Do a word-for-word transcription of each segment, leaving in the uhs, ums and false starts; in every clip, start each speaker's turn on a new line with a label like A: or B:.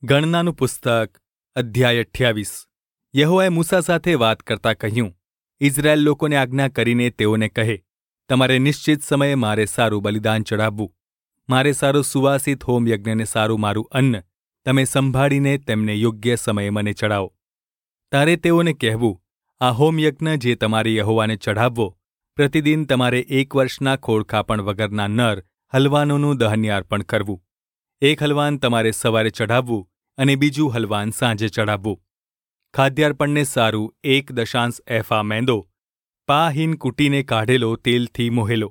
A: ગણનાનું પુસ્તક અધ્યાય અઠ્યાવીસ. યહોવાએ મૂસા સાથે વાત કરતા કહ્યું, ઇઝરાયેલ લોકોને આજ્ઞા કરીને તેઓને કહે, તમારે નિશ્ચિત સમયે મારે સારું બલિદાન ચડાવવું, મારે સારો સુવાસિત હોમયજ્ઞને સારું મારું અન્ન તમે સંભાળીને તેમને યોગ્ય સમયે મને ચડાવો. તારે તેઓને કહેવું, આ હોમયજ્ઞ જે તમારે યહોવાને ચઢાવવો, પ્રતિદિન તમારે એક વર્ષના ખોળખાપણ વગરના નર હલવાનોનું દહન્યાર્પણ કરવું. એક હલવાન તમારે સવારે ચઢાવવું અને બીજું હલવાન સાંજે ચઢાવવું. ખાદ્યાર્પણને સારું એક દશાંશ એફા મેંદો પા હિન કૂટીને કાઢેલો તેલથી મોહેલો.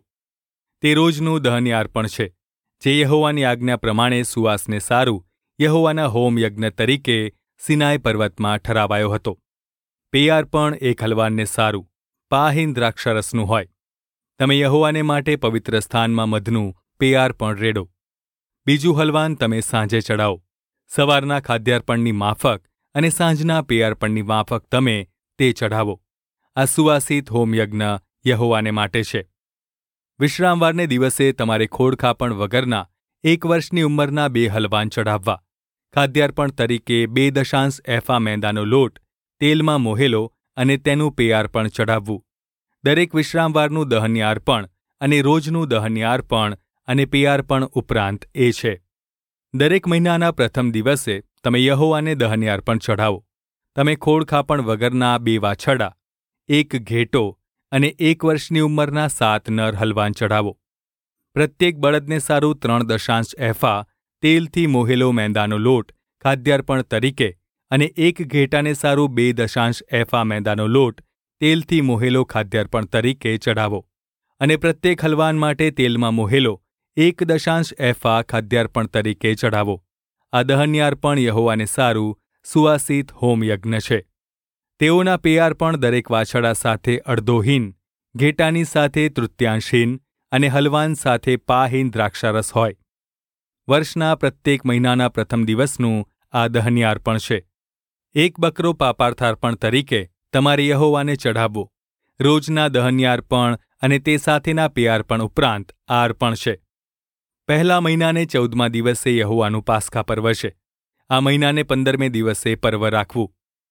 A: તે રોજનું દહન્યાર્પણ છે, જે યહોવાની આજ્ઞા પ્રમાણે સુવાસને સારું યહોવાના હોમયજ્ઞ તરીકે સિનાઈ પર્વતમાં ઠરાવાયો હતો. પેયાર્પણ એક હલવાનને સારું પાહીન દ્રાક્ષારસનું હોય. તમે યહોવાને માટે પવિત્ર સ્થાનમાં મધનું પેયાર્પણ રેડો. બીજું હલવાન તમે સાંજે ચડાવો. સવારના ખાદ્યાર્પણની માફક અને સાંજના પેયાર્પણની માફક તમે તે ચઢાવો. આ સુવાસિત હોમયજ્ઞ યહોવાને માટે છે. વિશ્રામવારને દિવસે તમારે ખોડખાપણ વગરના એક વર્ષની ઉંમરના બે હલવાન ચઢાવવા. ખાદ્યાર્પણ તરીકે બે દશાંશ એફા મેંદાનો લોટ તેલમાં મોહેલો અને તેનું પેયાર્પણ ચઢાવવું. દરેક વિશ્રામવારનું દહન્યાર્પણ અને રોજનું દહન્યાર્પણ અને પેયાર્પણ ઉપરાંત એ છે. દરેક મહિનાના પ્રથમ દિવસે તમે યહોવાને દહન્યાર્પણ ચઢાવો. તમે ખોડખાપણ વગરના બે વાછરડા, એક ઘેટો અને એક વર્ષની ઉંમરના સાત નર હલવાન ચઢાવો. પ્રત્યેક બળદને સારું ત્રણ દશાંશ એફા તેલથી મોહેલો મેંદાનો લોટ ખાદ્યાર્પણ તરીકે અને એક ઘેટાને સારું બે દશાંશ એફા મેંદાનો લોટ તેલથી મોહેલો ખાદ્યાર્પણ તરીકે ચઢાવો. અને પ્રત્યેક હલવાન માટે તેલમાં મોહેલો એક દશાંશ એફા ખાદ્યાર્પણ તરીકે ચઢાવો. આ દહન્યાર્પણ યહોવાને સારું સુવાસિત હોમયજ્ઞ છે. તેઓના પેયાર્પણ દરેક વાછરડા સાથે અડધો હિન, ઘેટાની સાથે તૃતીયાંશ હિન અને હલવાન સાથે પાહીન દ્રાક્ષારસ હોય. વર્ષના પ્રત્યેક મહિનાના પ્રથમ દિવસનું આ દહન્યાર્પણ છે. એક બકરો પાપાર્થાર્પણ તરીકે તમારે યહોવાને ચઢાવવો. રોજના દહન્યાર્પણ અને તે સાથેના પેયાર્પણ ઉપરાંત આ અર્પણ છે. પહેલા મહિનાને ચૌદમા દિવસે યહોવાનું પાસ્કા પર્વ છે. આ મહિનાને પંદરમે દિવસે પર્વ રાખવું.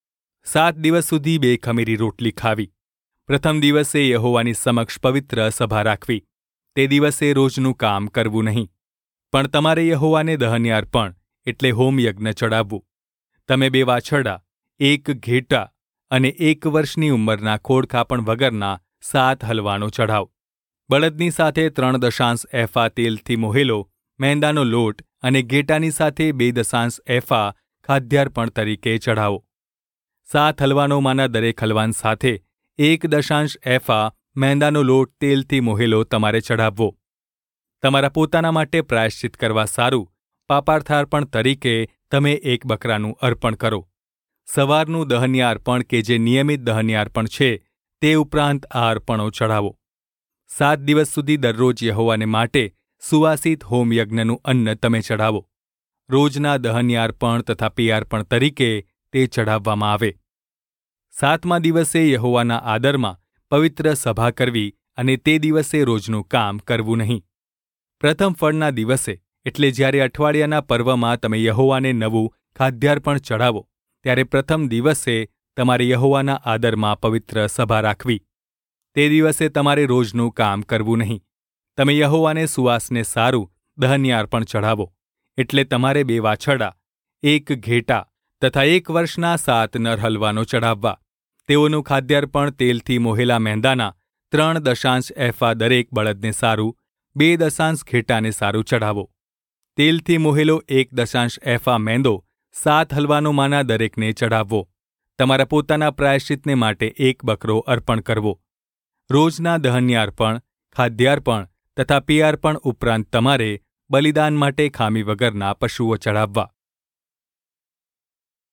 A: સાત દિવસ સુધી બે ખમીરી રોટલી ખાવી. પ્રથમ દિવસે યહોવાની સમક્ષ પવિત્ર સભા રાખવી. તે દિવસે રોજનું કામ કરવું નહીં, પણ તમારે યહોવાને દહન્યાર્પણ એટલે હોમયજ્ઞ ચડાવવું. તમે બે વાછરડા, એક ઘેટા અને એક વર્ષની ઉંમરના ખોડખાપણ વગરના સાત હલવાનો ચઢાવ. બળદની સાથે ત્રણ દશાંશ એફા તેલથી મોહેલો મેંદાનો લોટ અને ઘેટાની સાથે બે દશાંશ એફા ખાદ્યાર્પણ તરીકે ચઢાવો. સાત હલવાનોમાંના દરેક હલવાન સાથે એક દશાંશ એફા મેંદાનો લોટ તેલથી મોહેલો તમારે ચઢાવવો. તમારા પોતાના માટે પ્રાયશ્ચિત કરવા સારું પાપાર્થાર્પણ તરીકે તમે એક બકરાનું અર્પણ કરો. સવારનું દહન્યાર્પણ કે જે નિયમિત દહન્યાર્પણ છે તે ઉપરાંત આ અર્પણો ચઢાવો. સાત દિવસ સુધી દરરોજ યહોવાને માટે સુવાસિત હોમયજ્ઞનું અન્ન તમે ચઢાવો. રોજના દહન્યાર્પણ તથા પેયાર્પણ તરીકે તે ચઢાવવામાં આવે. સાતમા દિવસે યહોવાના આદરમાં પવિત્ર સભા કરવી અને તે દિવસે રોજનું કામ કરવું નહીં. પ્રથમ ફળના દિવસે એટલે જ્યારે અઠવાડિયાના પર્વમાં તમે યહોવાને નવું ખાદ્યાર્પણ ચઢાવો, ત્યારે પ્રથમ દિવસે તમારે યહોવાના આદરમાં પવિત્ર સભા રાખવી. તે દિવસે તમારે રોજનું કામ કરવું નહીં. તમે યહોવાને સુવાસને સારું દહન્યાર્પણ ચઢાવો, એટલે તમારે બે વાછરડા, એક ઘેટા તથા એક વર્ષના સાત નર હલવાનો ચઢાવવા. તેઓનું ખાદ્યાર્પણ તેલથી મોહેલા મેંદાના ત્રણ દશાંશ એફા દરેક બળદને સારું, બે દશાંશ ઘેટાને સારું ચઢાવો. તેલથી મોહેલો એક દશાંશ એફા મેંદો સાત હલવાનોમાંના દરેકને ચઢાવવો. તમારા પોતાના પ્રાયશ્ચિતને માટે એક બકરો અર્પણ કરવો. રોજના દહન્યાર્પણ, ખાદ્યાર્પણ તથા પેયાર્પણ ઉપરાંત તમારે બલિદાન માટે ખામી વગરના પશુઓ ચઢાવવા.